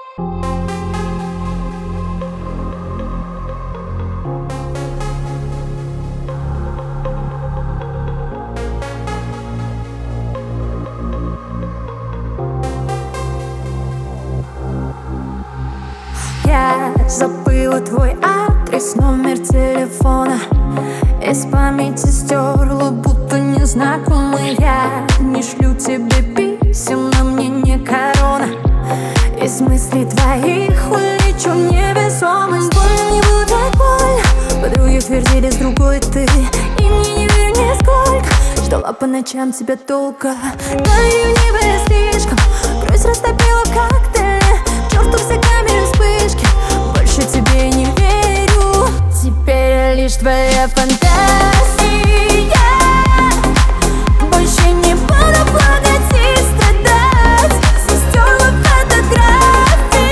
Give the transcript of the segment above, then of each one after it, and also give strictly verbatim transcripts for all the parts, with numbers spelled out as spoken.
Я забыла твой адрес, номер телефона. Из памяти стерла, будто незнакомый. Я не шлю тебе писем, на мне не корона. Из мыслей твоих улечу невесомость. Больно мне было так больно. Подруги твердили, с другой ты. И мне не верю нисколько. Ждала по ночам тебя долго. Наивнее было слишком. Грусть растопила в коктейле. К черту все камеры, вспышки. Больше тебе не верю. Теперь я лишь твоя фантазия. Больше не буду плакать и страдать. Все стерла фотографии.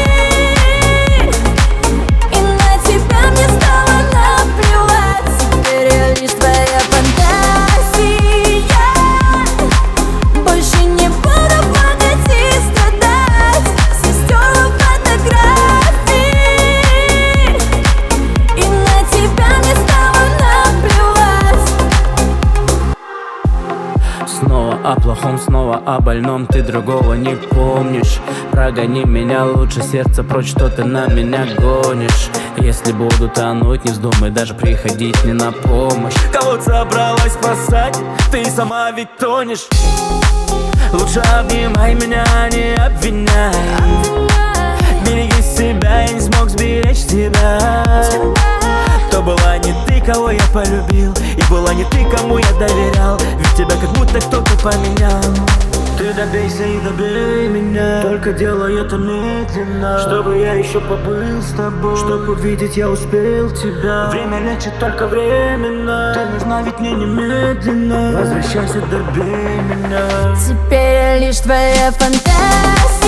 И на тебя мне стало наплевать. Теперь я лишь твоя фантазия. Больше не буду плакать и страдать. Все стерла фотографии. И на тебя мне стало наплевать. Снова о плохом, снова о больном, ты другого не помнишь. Прогони меня лучше, сердце прочь, что ты на меня гонишь. Если буду тонуть, не вздумай даже приходить мне на помощь. Кого собралась спасать, ты сама ведь тонешь. Лучше обнимай меня, не обвиняй. Береги себя, я не смог сберечь тебя. То была не ты, кого я полюбил, и была не ты, кому я доверял. Ведь тебя как будто кто-то поменял. Ты добейся и добей меня, только делай это медленно, чтобы я еще побыл с тобой, чтобы увидеть я успел тебя. Время лечит только временно, ты нужна ведь мне немедленно. Возвращайся, добей меня. Теперь я лишь твоя фантазия.